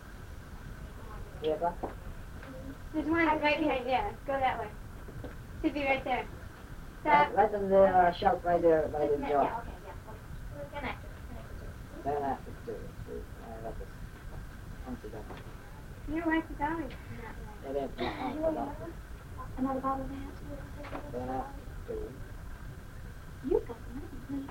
3 o'clock? There's one right behind. Yeah, go that way. Should be right there. Right, Stop. right on the shelf right there by the Yeah, jar. okay, yeah. Connect it. Then after two. That is empty down. Your wife is always Then after Another bottle of that? Then after two. You've got money.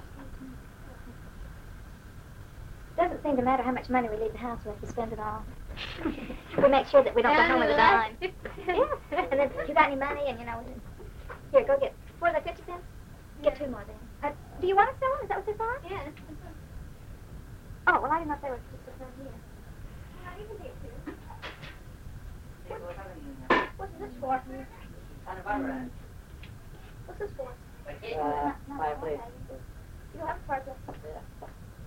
Doesn't seem to matter how much money we leave the house with, we spend it all. We make sure that we don't go home with a dime. Yeah, and then you got any money, and here, go get. What are they, 50 cents? Get 2 more then. Do you want to sell them? Is that what they're for? Yeah. Oh, well, I didn't know if they were just around here. What's this for? What's this for? Fireplace. You don't have a fireplace. Yeah.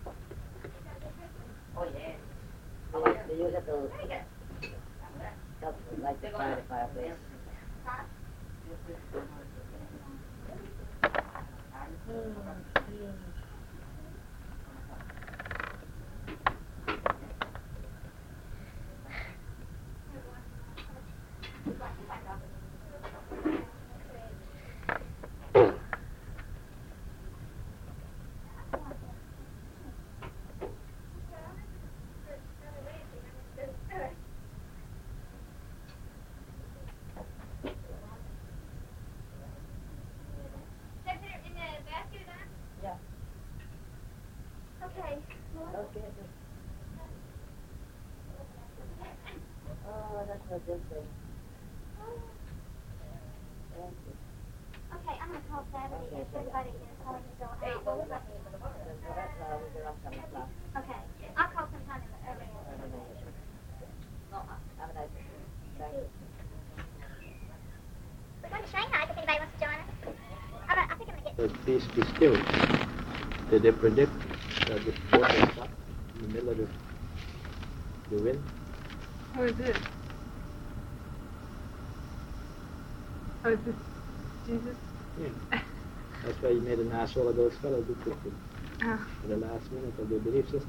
Oh, yeah. They use it to help light the fireplace. Okay. Okay. Oh, that's not this thing. Thank you. Okay, I'm going to call Saturday if everybody is calling to go out. Okay. I'll call sometime in the early. Have a nice day. Thank you. We're going to Shanghai if anybody wants to join us. I think I'm going to get... Peace be still. Did they predict that the boat will stop in the middle of the wind? Who is this? Oh, is this Jesus? Yeah. That's why he made an asshole of those fellows who took it Oh. at the last minute of their belief system.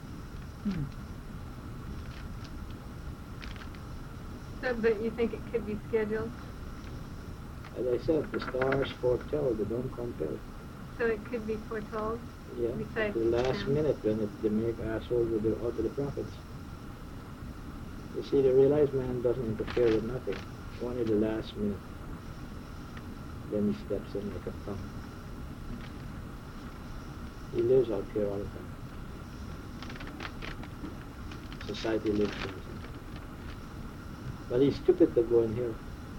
So, but you think it could be scheduled? As I said, the stars foretell, they don't compel. So it could be foretold? Yeah, Besides at the last them. minute when they make assholes of out of the prophets. You see, the realized man doesn't interfere with nothing. Only the last minute. Then he steps in like a thumb. He lives out here all the time. Society lives in him. But he's stupid to go in here.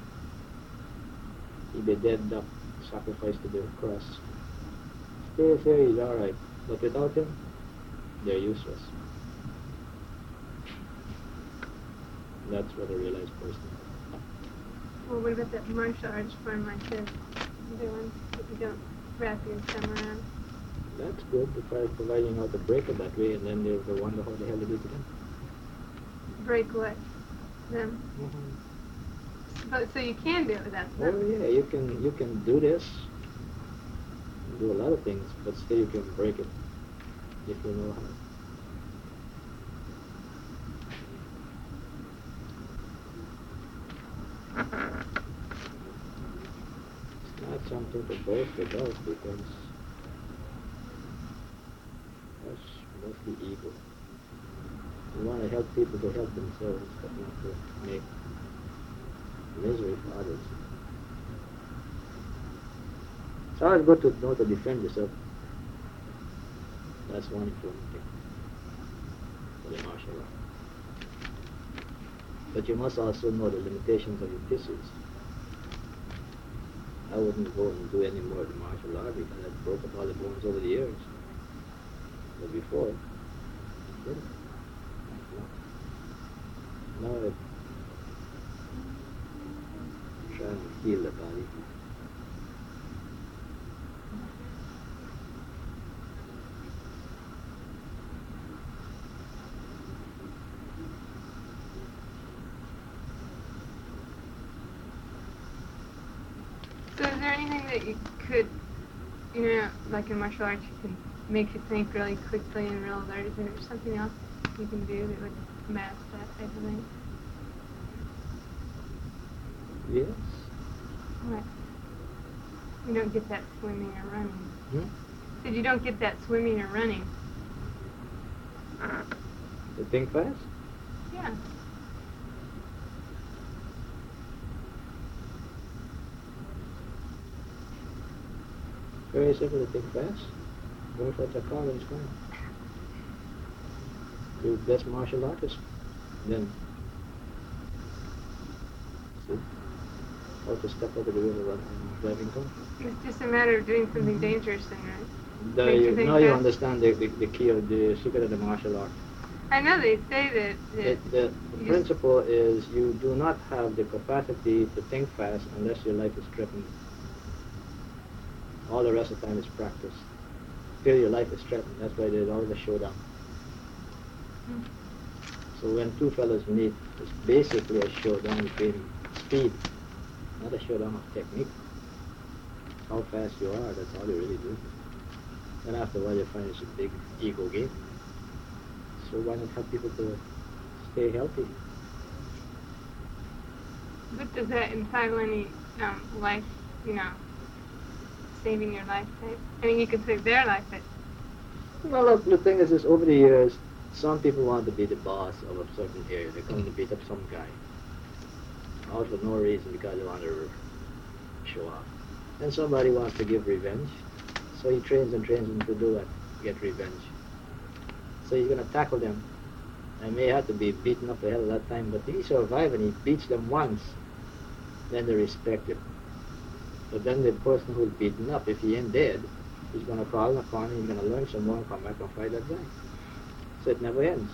He'd be dead up, sacrificed to the cross. Stay here, he's alright. But without him, they're useless. That's what a realized person is. Well, what about that martial arts form I said doing? If you don't wrap your thumb around. That's good, providing how to break it that way, and then they'll wonder how the hell they do it again. Break what? Them? But, so you can do it without Oh them? yeah, you can do this, do a lot of things, but still you can break it if you know how. It's not something to boast about because that's mostly ego. You want to help people to help themselves, but not to make misery for others. It's always good to know to defend yourself. That's one important thing for the martial art. But you must also know the limitations of your pistols. I wouldn't go and do any more of the martial art because I've broken all the bones over the years. But before, I didn't. Now I'm trying to heal the body. So is there anything that you could, like in martial arts, you can make you think really quickly and real alert? Is there something else you can do that would mask that type of thing? Yes. What? You don't get that swimming or running. Said you don't get that swimming or running. You think fast? Yeah. Very simple to think fast. Go for the car and fine. You're the best martial artist. Then, see how to step over the river and driving car. It's just a matter of doing something dangerous then, right? Makes you think Now you fast. understand the key of the secret of the martial art. I know they say that The you- principle is you do not have the capacity to think fast unless your life is threatened. All the rest of the time is practice. Till your life is threatened. That's why there's always a showdown. So when two fellows meet, it's basically a showdown between speed, not a showdown of technique. How fast you are, that's all you really do. And after a while you find it's a big ego game. So why not help people to stay healthy? But does that entitle any life, saving your life type? I mean, you could save their life, but Well, look, the thing is over the years, some people want to be the boss of a certain area. They come to beat up some guy. All for no reason because they want to show off. Then somebody wants to give revenge. So he trains and trains them to do that, get revenge. So he's going to tackle them. I may have to be beaten up the hell of that time, but if he survives and he beats them once, then they respect him. But then the person who's beaten up, if he ain't dead, He's going to crawl in the corner, he's going to learn some more and come back and fight that guy. So it never ends.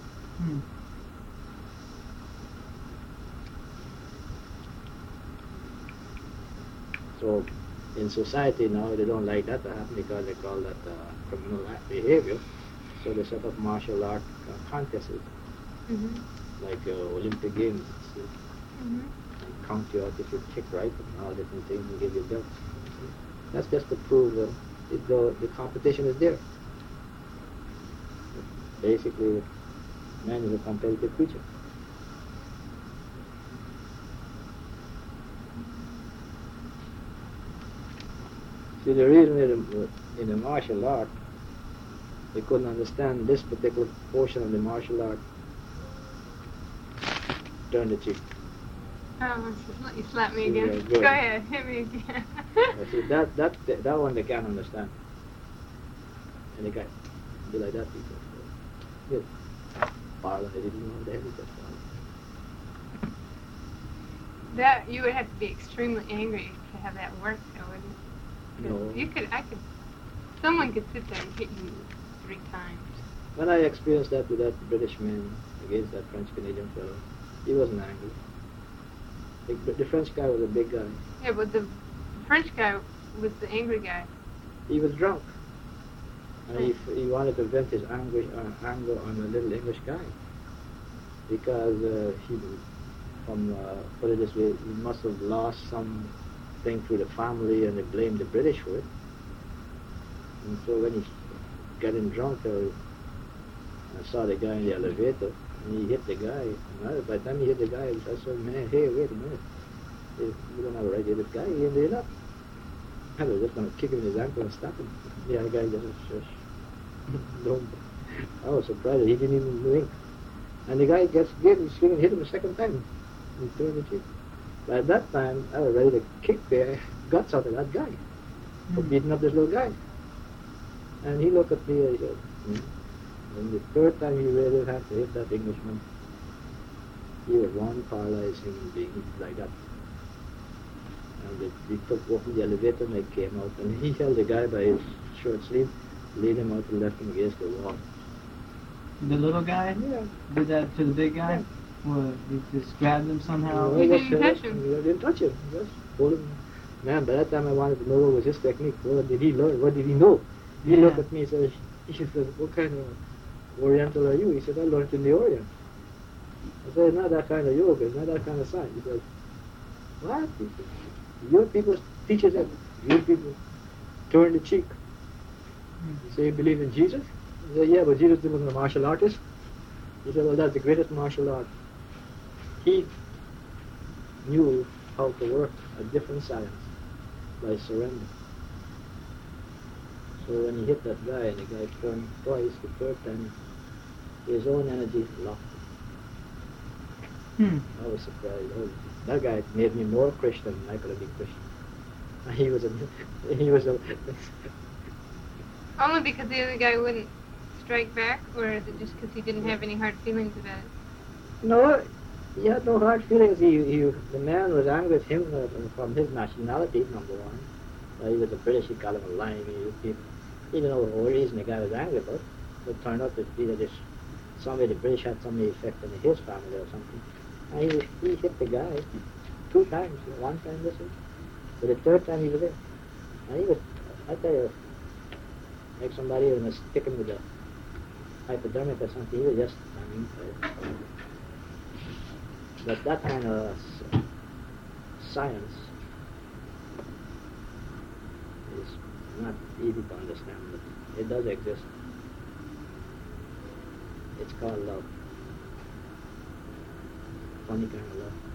So in society now, they don't like that to happen because they call that criminal behavior. So they set up martial art contests, like Olympic Games, and count you out if you kick right and all different things and give you belts. That's just to prove the competition is there. Basically, man is a competitive creature. See, the reason in the martial art, they couldn't understand this particular portion of the martial art. Turn the cheek. Oh, you slap me Yeah, again. good. Go ahead, hit me again. See, that one they can't understand. And they can't be like that because good. Parlor, they didn't know they had it. That you would have to be extremely angry to have that work, though, wouldn't you? 'Cause No. someone could sit there and hit you 3 times. When I experienced that with that British man against that French Canadian fellow, he wasn't angry. The French guy was a big guy. Yeah, but the French guy was the angry guy. He was drunk. And he wanted to vent his anger on a little English guy. Because put it this way, he must have lost something through the family and they blamed the British for it. And so when he got him drunk, I saw the guy in the elevator and he hit the guy. And by the time he hit the guy, I said, man, hey, wait a minute. You don't have a right to hit this guy. He ended up. I was just going to kick him in his ankle and stop him. The other guy just don't. I was surprised that he didn't even blink. And the guy gets his swing and hit him a second time. He turned the cheek. By that time, I was ready to kick the guts out of that guy for beating up this little guy. And he looked at me and he said, And the third time he really had to hit that Englishman, he was one paralyzed human being like that. And he took off the elevator and they came out and he held the guy by his short sleeve, laid him out and left him against the wall. The little guy? Yeah. Did that to the big guy? Yeah. What, he just grabbed him somehow? No, He didn't touch him. He didn't touch him. He just pulled him. Man, by that time I wanted to know what was his technique. What did he learn? What did he know? He looked at me and said, what kind of Oriental are you? He said, I learned in the Orient. I said, it's not that kind of yoga, it's not that kind of science. He said, what? He said, your people teach us that. Your people turn the cheek. You say you believe in Jesus? He said, yeah, but Jesus wasn't a martial artist. He said, well, that's the greatest martial art. He knew how to work a different science by surrender. So when he hit that guy and the guy turned twice, the third time, his own energy locked him. I was surprised. That guy made me more Christian than I could have been Christian. He was a Only because the other guy wouldn't strike back, or is it just because he didn't have any hard feelings about it? No, he had no hard feelings. The man was angry with him from his nationality, number one. He was a British, he called him a limey. He didn't know what reason the guy was angry about. It turned out that either the British had some effect on his family or something. And he hit the guy 2 times, one time this way. But the third time he was there. And he was, I tell you, like somebody was stick him with a hypodermic or something, he was just, but that kind of science is not easy to understand, but it does exist. It's called love. Funny kind of love.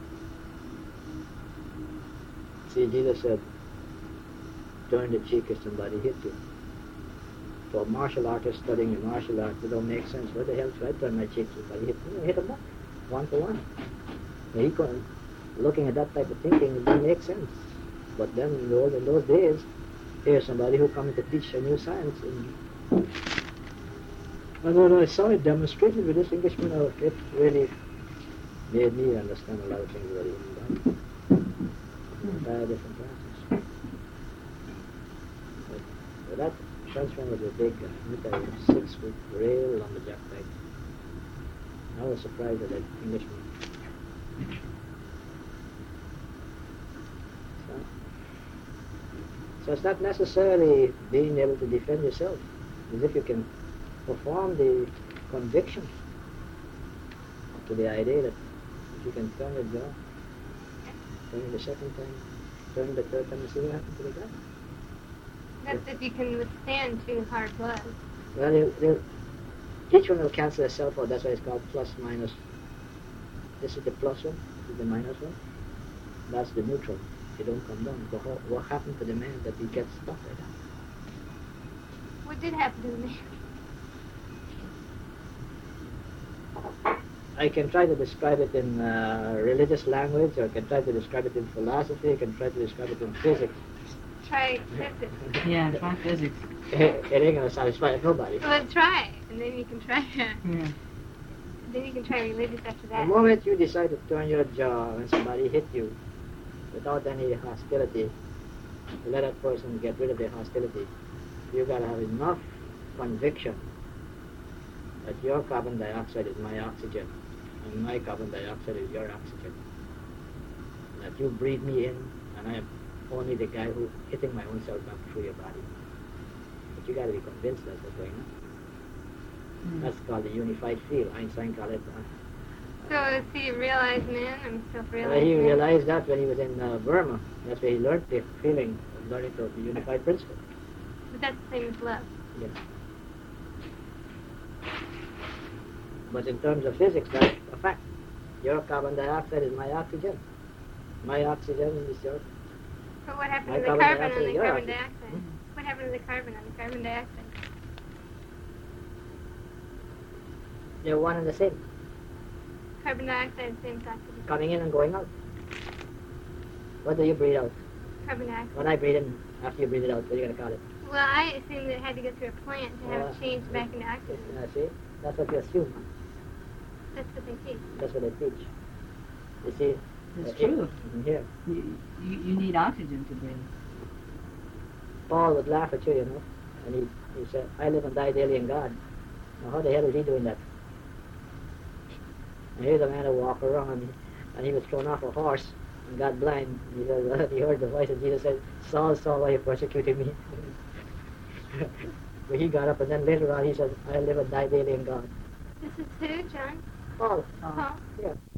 See, Jesus said, turn the cheek if somebody hits you. For a martial artist studying the martial arts, it don't make sense. What the hell should I turn my cheek to somebody hit me? Hit them up, 1-to-1. He couldn't, looking at that type of thinking, it didn't make sense. But then in those days, here's somebody who comes to teach a new science. And when I saw it demonstrated with this Englishman, it really made me understand a lot of things that he hadn't done. Entire different classes. that Frenchman was a big, military 6-foot real lumberjack type. I was surprised at that Englishman. So it's not necessarily being able to defend yourself. As if you can perform the conviction to the idea that if you can turn your jaw, turn it the second time, turn the third time, and see what happens to the guy. That's if you can withstand 2 hard blows. Well, each one will cancel itself out. That's why it's called plus minus. This is the plus one, this is the minus one. That's the neutral. They don't come down. So what happened to the man that he gets stuck like that? What did happen to the man? I can try to describe it in religious language, or I can try to describe it in philosophy, I can try to describe it in physics. Try physics. Yeah, try physics. It ain't going to satisfy nobody. Well, try, and then you can try. Yeah. Then you can try religious after The that. moment you decide to turn your jaw when somebody hit you, without any hostility, to let that person get rid of their hostility, you got to have enough conviction that your carbon dioxide is my oxygen, and my carbon dioxide is your oxygen. That you breathe me in, and I am only the guy who hitting my own self back through your body. But you got to be convinced that's what's going on. That's called the unified field. Einstein called it. So is he a realized man? I'm self-realized He man? realized that when he was in Burma. That's where he learned the feeling of learning of the unified principle. But that's the same as love. Yes. But in terms of physics, that's a fact. Your carbon dioxide is my oxygen. My oxygen is your... But what happened My to the carbon carbon dioxide on the is your carbon oxygen. dioxide? What happened to the carbon on the carbon dioxide? They're one and the same. Carbon dioxide is the same as oxygen. Coming in and going out. What do you breathe out? Carbon dioxide. When I breathe in, after you breathe it out, what are you going to call it? Well, I assumed that it had to go through a plant to have it changed back into oxygen. See? That's what you assume. That's what they teach. That's what they teach. You see? It's true. Here. You need oxygen to breathe. Paul would laugh at you, you know. And he said, I live and die daily in God. Now how the hell is he doing that? And here's a man who walked around and he was thrown off a horse and got blind. He said, he heard the voice of Jesus said, Saul, Saul, why are you persecuting me? But he got up and then later on he said, I live and die daily in God. This is who, John? Paul. Paul? Yeah.